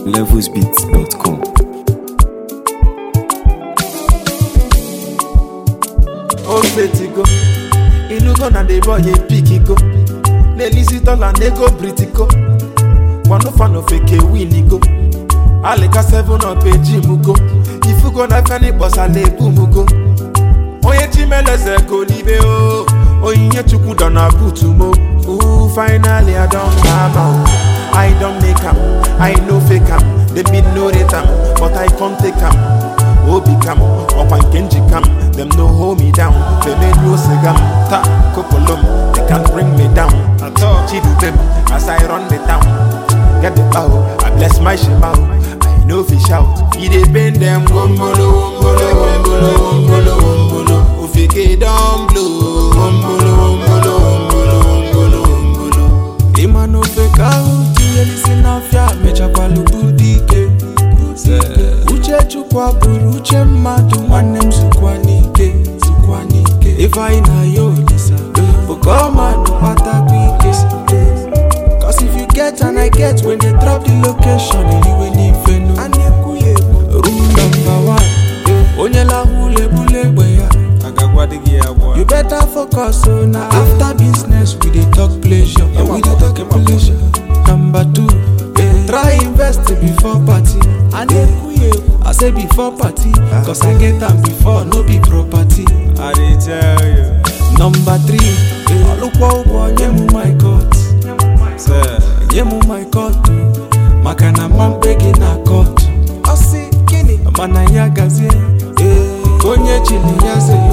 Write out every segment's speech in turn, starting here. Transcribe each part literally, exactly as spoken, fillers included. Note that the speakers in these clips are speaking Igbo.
levels beats dot com. Oh, letty go. Inugo na the boy a picky go. Nelisi dollar nego britico. One fan of a K Winnie go. Aleka seven up a jimugo. If you go na fani boss a lebumugo. Oye chimele se go live o. Oye chuku dona butumo. Ooh, finally I don't have am. I don't make am. I no fake am. They be no rate am, but I can't take am. Obi cam, up and Kenji cam. Them no hold me down. They made no segam. Ta, kopolom, they can't bring me down. Chidu them as I run the town. Get the bow, I bless my shebao. I know fish out. He dey bend them wombolo, wombolo, wombolo, wombolo, wombolo. Ufike down blue, wombolo, wombolo, wombolo, wombolo, wombolo. Ima no fake out. Yelisi na fya mecha kwa lubudike. Uche chukwa buru uche madu mwane msukwa nike, sukwa nike. Ifa ina yolisa, ukoma no pata kwike. Cause if you get and I get when they drop the location, iliwe ni feno. Room number one, onye la hule bule bweya. You better focus on now. After business we dey talk pleasure, yeah, we dey talk pleasure. Number two, yeah, try invest before party. And I say before party, cause I get them before, no be property. I dey tell you. Number three, yeah, look what nyemu my court. Nyemu my court. Makana man begging na court. I see kini. Mana ya gazi. Konye chini ya se.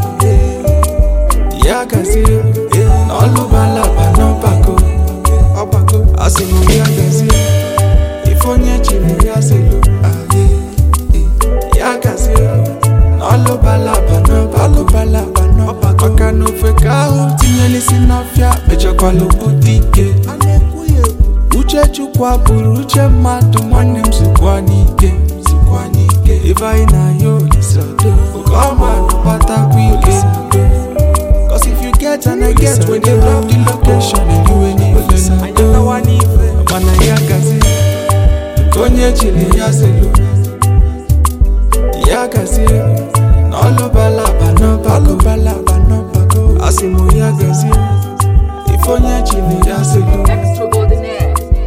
Ya gazi. Nolu balaba no bako. Obako. Asimu ya gazi. Ifonye chini ya se. Ya gazi. Nolu balaba no bako. Balaba no bako. Makano feka uti nyelisi nafya. Mecha kwa lubudike. Uche chukwa buru uche madu mwane msukwa nike, msukwa nike. Ifa ina yolisa, ukoma no pata kwike. Cause if you get and I get when they drop the location, and you ain't even I know one even. Mana ya gazi, konye chile ya selu. Ya gazi, nolo balaba no bako, balaba no bako. Asimu ya gazi, ifonye chile ya selu.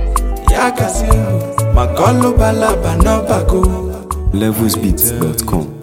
Yakasi, Makolo balaba no bako. levels beats dot com.